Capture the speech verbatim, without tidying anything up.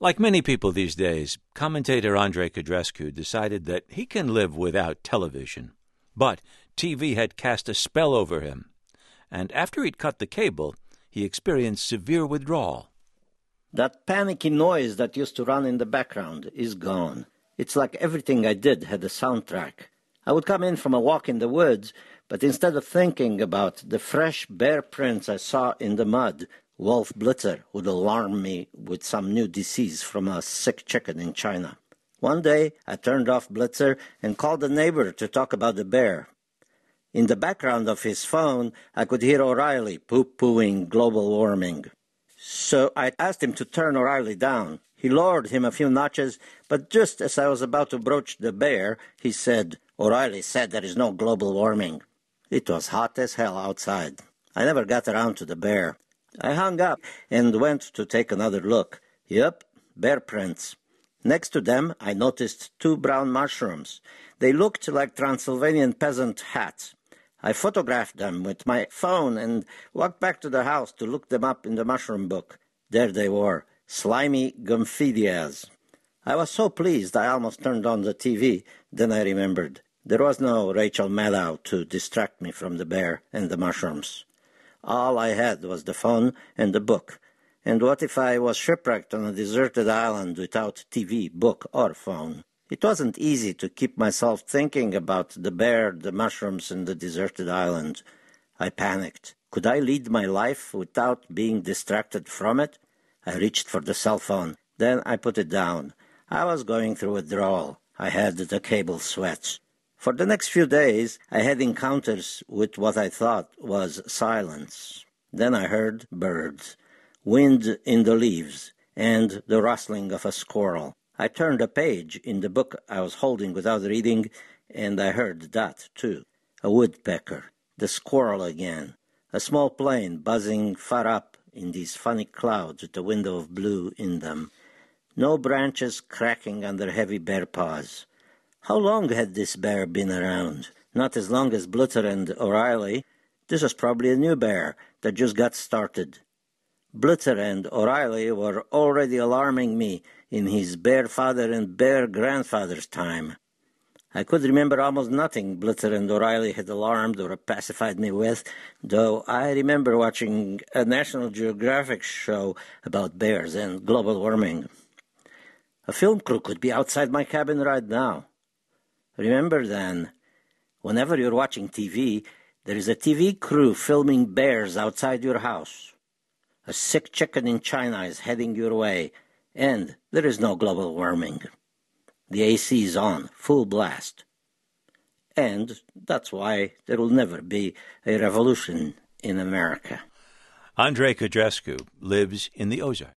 Like many people these days, commentator Andrei Codrescu decided that he can live without television. But T V had cast a spell over him, and after he'd cut the cable, he experienced severe withdrawal. That panicky noise that used to run in the background is gone. It's like everything I did had a soundtrack. I would come in from a walk in the woods, but instead of thinking about the fresh bear prints I saw in the mud, Wolf Blitzer would alarm me with some new disease from a sick chicken in China. One day, I turned off Blitzer and called a neighbor to talk about the bear. In the background of his phone, I could hear O'Reilly poo-pooing global warming. So I asked him to turn O'Reilly down. He lowered him a few notches, but just as I was about to broach the bear, he said, "O'Reilly said there is no global warming." It was hot as hell outside. I never got around to the bear. I hung up and went to take another look. Yep, bear prints. Next to them, I noticed two brown mushrooms. They looked like Transylvanian peasant hats. I photographed them with my phone and walked back to the house to look them up in the mushroom book. There they were, slimy Gomphidias. I was so pleased I almost turned on the T V. Then I remembered. There was no Rachel Maddow to distract me from the bear and the mushrooms. All I had was the phone and the book. And what if I was shipwrecked on a deserted island without T V, book, or phone? It wasn't easy to keep myself thinking about the bear, the mushrooms, and the deserted island. I panicked. Could I lead my life without being distracted from it? I reached for the cell phone. Then I put it down. I was going through withdrawal. I had the cable sweats. For the next few days, I had encounters with what I thought was silence. Then I heard birds, wind in the leaves, and the rustling of a squirrel. I turned a page in the book I was holding without reading, and I heard that, too. A woodpecker, the squirrel again, a small plane buzzing far up in these funny clouds with a window of blue in them. No branches cracking under heavy bear paws. How long had this bear been around? Not as long as Blitzer and O'Reilly. This was probably a new bear that just got started. Blitzer and O'Reilly were already alarming me in his bear father and bear grandfather's time. I could remember almost nothing Blitzer and O'Reilly had alarmed or pacified me with, though I remember watching a National Geographic show about bears and global warming. A film crew could be outside my cabin right now. Remember then, whenever you're watching T V, there is a T V crew filming bears outside your house. A sick chicken in China is heading your way, and there is no global warming. The A C is on, full blast. And that's why there will never be a revolution in America. Andrei Codrescu lives in the Ozarks.